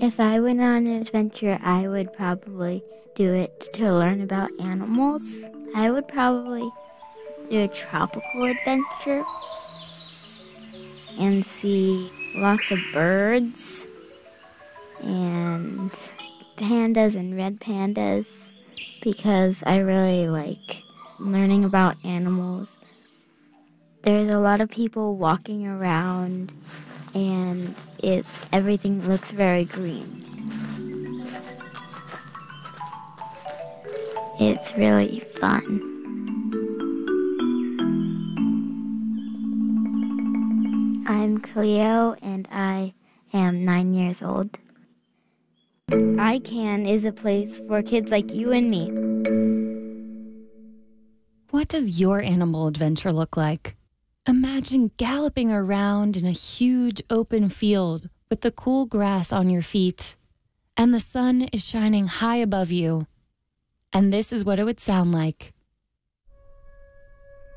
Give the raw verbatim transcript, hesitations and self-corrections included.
If I went on an adventure, I would probably do it to learn about animals. I would probably do a tropical adventure and see lots of birds and pandas and red pandas because I really like learning about animals. There's a lot of people walking around and it everything looks very green. It's really fun. I'm Cleo and I am nine years old. ICANN is a place for kids like you and me. What does your animal adventure look like? Imagine galloping around in a huge open field with the cool grass on your feet, and the sun is shining high above you. And this is what it would sound like.